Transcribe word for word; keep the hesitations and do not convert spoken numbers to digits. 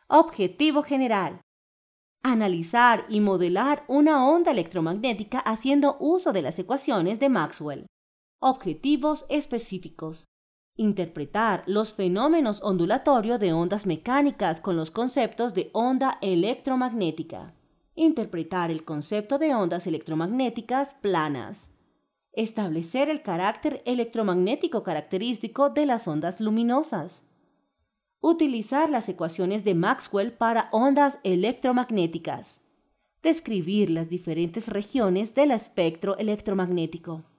Objetivo general. Analizar y modelar una onda electromagnética haciendo uso de las ecuaciones de Maxwell. Objetivos específicos. Interpretar los fenómenos ondulatorios de ondas mecánicas con los conceptos de onda electromagnética. Interpretar el concepto de ondas electromagnéticas planas. Establecer el carácter electromagnético característico de las ondas luminosas. Utilizar las ecuaciones de Maxwell para ondas electromagnéticas. Describir las diferentes regiones del espectro electromagnético.